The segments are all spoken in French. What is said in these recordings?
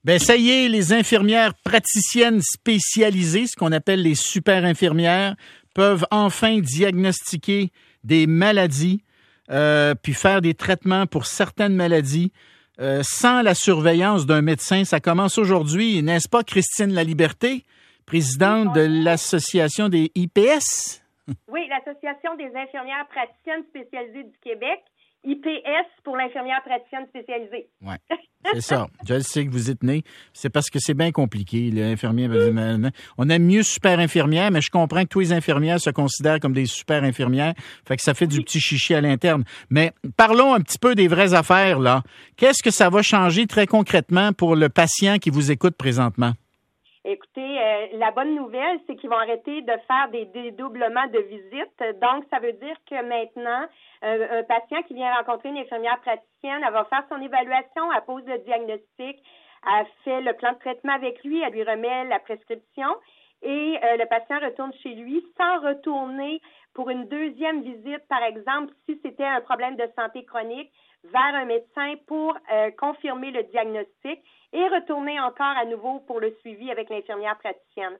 Ben ça y est, les infirmières praticiennes spécialisées, ce qu'on appelle les super infirmières, peuvent enfin diagnostiquer des maladies, puis faire des traitements pour certaines maladies sans la surveillance d'un médecin. Ça commence aujourd'hui, n'est-ce pas, Christine Laliberté, présidente de l'Association des IPS? Oui, l'Association des infirmières praticiennes spécialisées du Québec. IPS pour l'infirmière praticienne spécialisée. Oui, c'est ça. Je sais que vous y tenez. C'est parce que c'est bien compliqué, l'infirmière. On aime mieux super infirmière, mais je comprends que tous les infirmières se considèrent comme des super infirmières. Fait que ça fait du petit chichi à l'interne. Mais parlons un petit peu des vraies affaires, là. Qu'est-ce que ça va changer très concrètement pour le patient qui vous écoute présentement? Écoutez, la bonne nouvelle, c'est qu'ils vont arrêter de faire des dédoublements de visites. Donc, ça veut dire que maintenant, un patient qui vient rencontrer une infirmière praticienne, elle va faire son évaluation, elle pose le diagnostic, elle fait le plan de traitement avec lui, elle lui remet la prescription et le patient retourne chez lui sans retourner pour une deuxième visite, par exemple, si c'était un problème de santé chronique, vers un médecin pour confirmer le diagnostic et retourner encore à nouveau pour le suivi avec l'infirmière praticienne.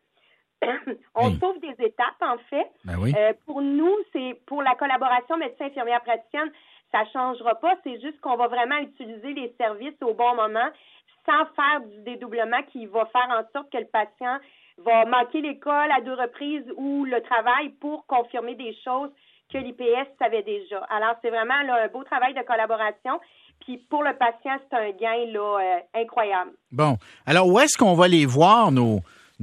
On sauve des étapes, en fait. Ben oui. Pour nous, c'est pour la collaboration médecin-infirmière praticienne, ça changera pas. C'est juste qu'on va vraiment utiliser les services au bon moment sans faire du dédoublement qui va faire en sorte que le patient va manquer l'école à 2 reprises ou le travail pour confirmer des choses que l'IPS savait déjà. Alors, c'est vraiment là, un beau travail de collaboration. Puis pour le patient, c'est un gain là, incroyable. Bon. Alors, où est-ce qu'on va les voir, nos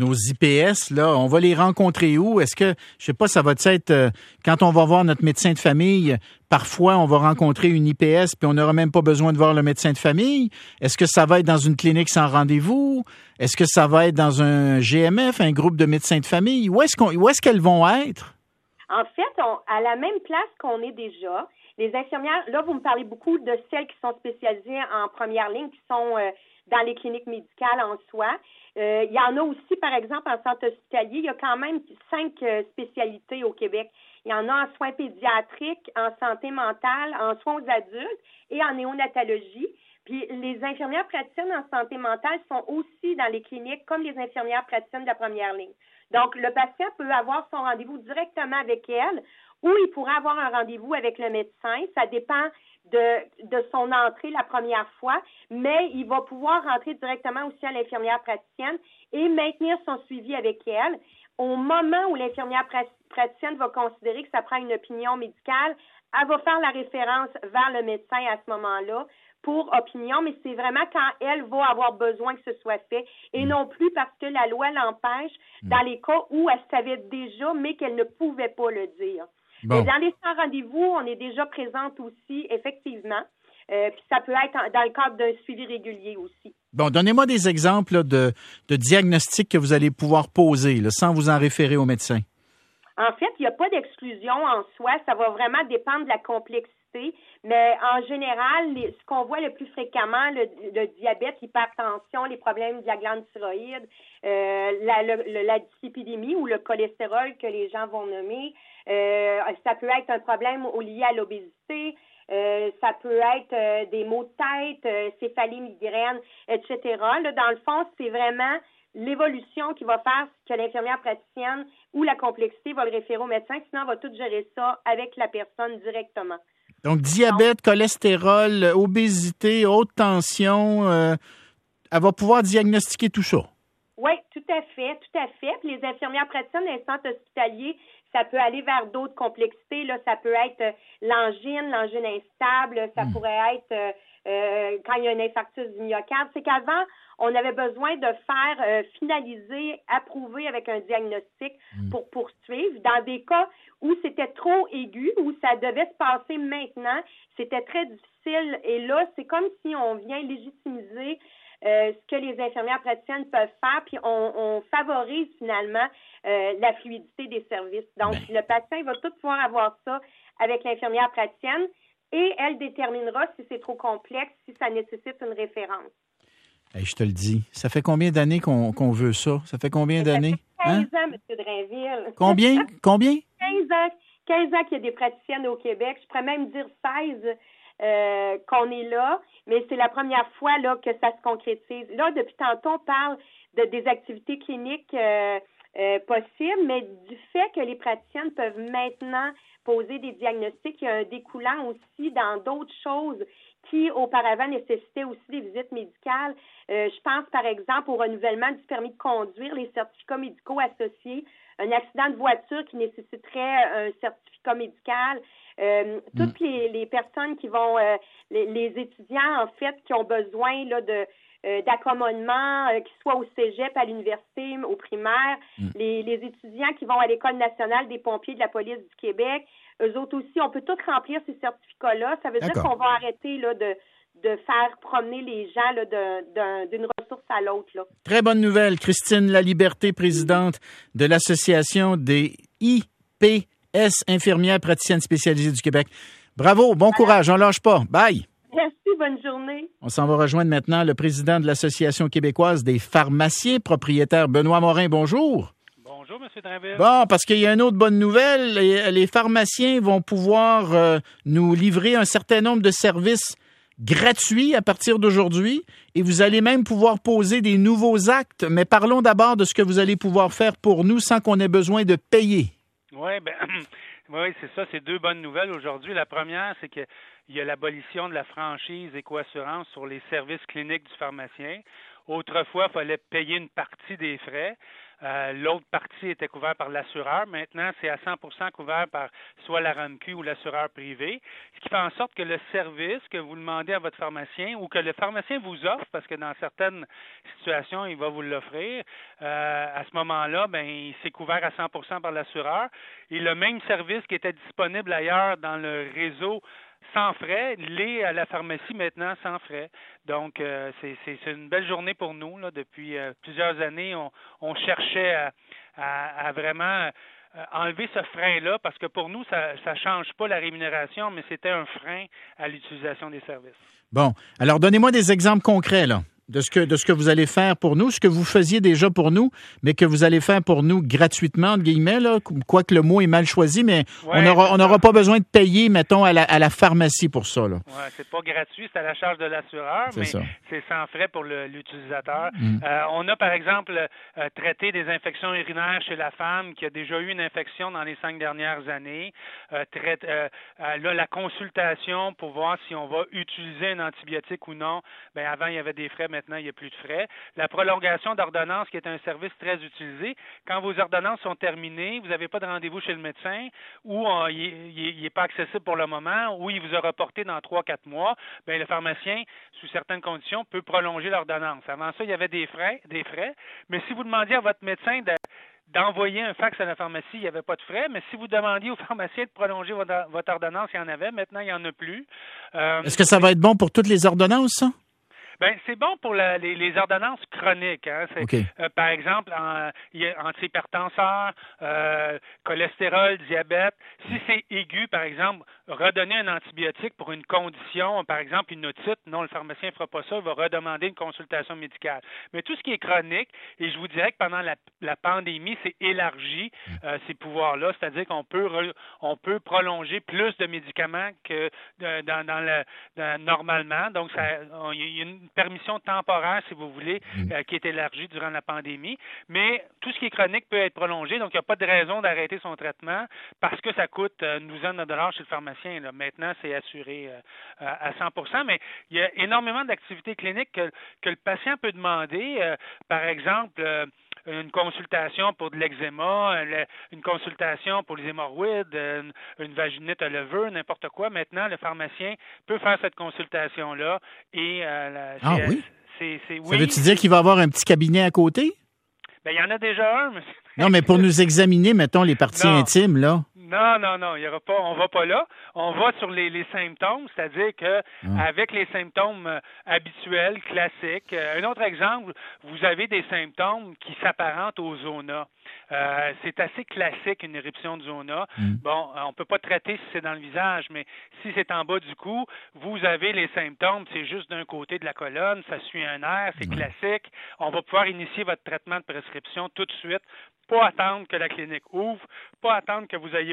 IPS, là? On va les rencontrer où? Est-ce que, je sais pas, ça va être, quand on va voir notre médecin de famille, parfois, on va rencontrer une IPS puis on n'aura même pas besoin de voir le médecin de famille? Est-ce que ça va être dans une clinique sans rendez-vous? Est-ce que ça va être dans un GMF, un groupe de médecins de famille? Où est-ce qu'elles vont être? En fait, à la même place qu'on est déjà, les infirmières, là, vous me parlez beaucoup de celles qui sont spécialisées en première ligne, qui sont dans les cliniques médicales en soi. Il y en a aussi, par exemple, en centre hospitalier, il y a quand même 5 spécialités au Québec. Il y en a en soins pédiatriques, en santé mentale, en soins aux adultes et en néonatologie. Puis les infirmières praticiennes en santé mentale sont aussi dans les cliniques comme les infirmières praticiennes de la première ligne. Donc, le patient peut avoir son rendez-vous directement avec elle ou il pourra avoir un rendez-vous avec le médecin. Ça dépend de son entrée la première fois, mais il va pouvoir rentrer directement aussi à l'infirmière praticienne et maintenir son suivi avec elle. Au moment où l'infirmière praticienne va considérer que ça prend une opinion médicale, elle va faire la référence vers le médecin à ce moment-là pour opinion, mais c'est vraiment quand elle va avoir besoin que ce soit fait et non plus parce que la loi l'empêche dans les cas où elle savait déjà, mais qu'elle ne pouvait pas le dire. Bon. Mais dans les sans rendez-vous, on est déjà présente aussi, effectivement. Puis ça peut être dans le cadre d'un suivi régulier aussi. Bon, donnez-moi des exemples là, de diagnostics que vous allez pouvoir poser là, sans vous en référer au médecin. En fait, il n'y a pas d'exclusion en soi. Ça va vraiment dépendre de la complexité. Mais en général, ce qu'on voit le plus fréquemment, le diabète, l'hypertension, les problèmes de la glande thyroïde, la dyslipidémie ou le cholestérol que les gens vont nommer, ça peut être un problème lié à l'obésité, ça peut être des maux de tête, céphalie, migraine, etc. Là, dans le fond, c'est vraiment l'évolution qui va faire que l'infirmière praticienne ou la complexité va le référer au médecin, sinon on va tout gérer ça avec la personne directement. Donc, diabète, cholestérol, obésité, haute tension, elle va pouvoir diagnostiquer tout ça. Oui, tout à fait, tout à fait. Puis les infirmières praticiennes dans les centres hospitaliers, ça peut aller vers d'autres complexités. Là, ça peut être l'angine instable, ça pourrait être quand il y a un infarctus du myocarde. C'est qu'avant, on avait besoin de faire finaliser, approuver avec un diagnostic pour poursuivre. Dans des cas où c'était trop aigu, où ça devait se passer maintenant, c'était très difficile. Et là, c'est comme si on vient légitimiser ce que les infirmières praticiennes peuvent faire, puis on favorise finalement la fluidité des services. Donc, le patient va tout pouvoir avoir ça avec l'infirmière praticienne et elle déterminera si c'est trop complexe, si ça nécessite une référence. Hey, je te le dis. Ça fait combien d'années qu'on veut ça? Ça fait combien d'années? Ça fait 15 ans, M. Drainville. Combien? 15 ans. 15 ans qu'il y a des praticiennes au Québec. Je pourrais même dire 16. qu'on est là, mais c'est la première fois là que ça se concrétise. Là, depuis tantôt, on parle des activités cliniques possibles, mais du fait que les praticiennes peuvent maintenant poser des diagnostics, il y a un découlant aussi dans d'autres choses qui, auparavant, nécessitaient aussi des visites médicales. Je pense, par exemple, au renouvellement du permis de conduire, les certificats médicaux associés, un accident de voiture qui nécessiterait un certificat médical. Toutes les personnes qui vont, les étudiants, en fait, qui ont besoin là d'accommodement, qu'ils soient au cégep, à l'université, au primaire, les étudiants qui vont à l'École nationale des pompiers de la police du Québec, eux autres aussi, on peut tous remplir ces certificats-là. Ça veut dire qu'on va arrêter là de faire promener les gens là, d'une ressource à l'autre. Là. Très bonne nouvelle. Christine Laliberté, présidente de l'Association des IPS, infirmières praticiennes spécialisées du Québec. Bravo, bon courage, on lâche pas. Bye! Merci, bonne journée. On s'en va rejoindre maintenant le président de l'Association québécoise des pharmaciens propriétaires, Benoît Morin. Bonjour. Bonjour, M. Drainville. Bon, parce qu'il y a une autre bonne nouvelle. Les pharmaciens vont pouvoir nous livrer un certain nombre de services gratuits à partir d'aujourd'hui et vous allez même pouvoir poser des nouveaux actes. Mais parlons d'abord de ce que vous allez pouvoir faire pour nous sans qu'on ait besoin de payer. Oui, c'est ça. C'est deux bonnes nouvelles aujourd'hui. La première, c'est qu'il y a l'abolition de la franchise Écoassurance sur les services cliniques du pharmacien. Autrefois, il fallait payer une partie des frais. L'autre partie était couverte par l'assureur. Maintenant, c'est à 100% couvert par soit la RAMQ ou l'assureur privé, ce qui fait en sorte que le service que vous demandez à votre pharmacien ou que le pharmacien vous offre, parce que dans certaines situations, il va vous l'offrir, à ce moment-là, c'est couvert à 100% par l'assureur. Et le même service qui était disponible ailleurs dans le réseau sans frais, l'est à la pharmacie maintenant sans frais. Donc, c'est une belle journée pour nous. Là. Depuis plusieurs années, on cherchait à vraiment enlever ce frein-là parce que pour nous, ça ne change pas la rémunération, mais c'était un frein à l'utilisation des services. Bon, alors donnez-moi des exemples concrets là. De ce que vous allez faire pour nous, ce que vous faisiez déjà pour nous, mais que vous allez faire pour nous gratuitement, entre guillemets, là, quoique le mot est mal choisi, mais on n'aura pas besoin de payer, mettons, à la pharmacie pour ça. Oui, c'est pas gratuit, c'est à la charge de l'assureur, mais c'est sans frais pour l'utilisateur. On a, par exemple, traité des infections urinaires chez la femme qui a déjà eu une infection dans les 5 dernières années. Là, la consultation pour voir si on va utiliser un antibiotique ou non. Avant, il y avait des frais, maintenant, il n'y a plus de frais. La prolongation d'ordonnance, qui est un service très utilisé. Quand vos ordonnances sont terminées, vous n'avez pas de rendez-vous chez le médecin ou il n'est pas accessible pour le moment ou il vous a reporté dans 3-4 mois, le pharmacien, sous certaines conditions, peut prolonger l'ordonnance. Avant ça, il y avait des frais, mais si vous demandiez à votre médecin d'envoyer un fax à la pharmacie, il n'y avait pas de frais, mais si vous demandiez au pharmacien de prolonger votre ordonnance, il y en avait. Maintenant, il n'y en a plus. Est-ce que ça va être bon pour toutes les ordonnances, ça? C'est bon pour les ordonnances chroniques. Hein. Par exemple, antihypertenseur, cholestérol, diabète. Si c'est aigu, par exemple, redonner un antibiotique pour une condition, par exemple une otite, non, le pharmacien ne fera pas ça, il va redemander une consultation médicale. Mais tout ce qui est chronique, et je vous dirais que pendant la pandémie, c'est élargi ces pouvoirs-là, c'est-à-dire qu'on peut prolonger plus de médicaments que normalement. Donc, il y a une permission temporaire, si vous voulez, qui est élargie durant la pandémie. Mais tout ce qui est chronique peut être prolongé, donc il n'y a pas de raison d'arrêter son traitement parce que ça coûte une douzaine de dollars chez le pharmacien. Là. Maintenant, c'est assuré à 100%, mais il y a énormément d'activités cliniques que le patient peut demander. Par exemple, une consultation pour de l'eczéma, une consultation pour les hémorroïdes, une vaginite à levure, n'importe quoi. Maintenant, le pharmacien peut faire cette consultation-là et oui? Ça veut-tu dire qu'il va avoir un petit cabinet à côté? Il y en a déjà un, monsieur. Non, mais pour nous examiner, mettons, les parties intimes, là. Non, il y aura pas, on va pas là. On va sur les symptômes, c'est-à-dire que avec les symptômes habituels, classiques. Un autre exemple, vous avez des symptômes qui s'apparentent au zona. C'est assez classique, une éruption de zona. Bon, on peut pas traiter si c'est dans le visage, mais si c'est en bas du cou, vous avez les symptômes, c'est juste d'un côté de la colonne, ça suit un nerf, c'est classique. On va pouvoir initier votre traitement de prescription tout de suite. Pas attendre que la clinique ouvre, pas attendre que vous ayez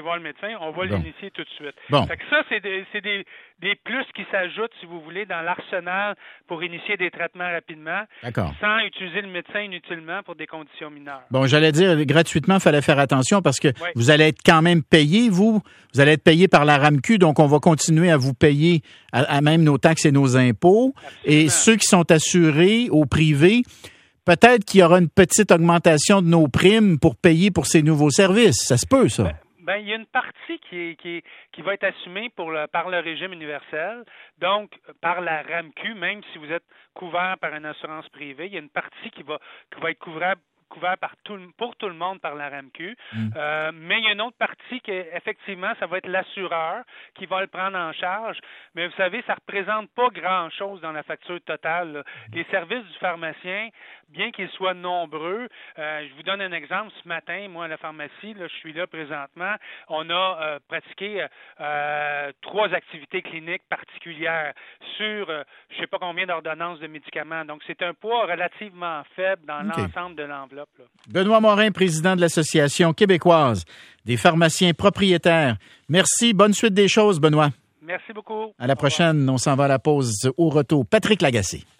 voir le médecin, on va l'initier tout de suite. Bon. Fait que ça, c'est des plus qui s'ajoutent, si vous voulez, dans l'arsenal pour initier des traitements rapidement, sans utiliser le médecin inutilement pour des conditions mineures. Bon, j'allais dire, gratuitement, il fallait faire attention parce que vous allez être quand même payé, vous allez être payé par la RAMQ, donc on va continuer à vous payer à même nos taxes et nos impôts. Absolument. Et ceux qui sont assurés au privé, peut-être qu'il y aura une petite augmentation de nos primes pour payer pour ces nouveaux services. Ça se peut, ça? Ben, il y a une partie qui va être assumée par le régime universel, donc par la RAMQ, même si vous êtes couvert par une assurance privée, il y a une partie qui va être couvert pour tout le monde par la RAMQ. Mais il y a une autre partie qui, effectivement, ça va être l'assureur qui va le prendre en charge. Mais vous savez, ça représente pas grand-chose dans la facture totale, là. Les services du pharmacien, bien qu'ils soient nombreux, je vous donne un exemple. Ce matin, moi, à la pharmacie, là, je suis là présentement, on a pratiqué 3 activités cliniques particulières sur je sais pas combien d'ordonnances de médicaments. Donc, c'est un poids relativement faible dans l'ensemble de l'enveloppe. Là. Benoît Morin, président de l'Association québécoise des pharmaciens propriétaires. Merci. Bonne suite des choses, Benoît. Merci beaucoup. À la prochaine. On s'en va à la pause. Au retour, Patrick Lagacé.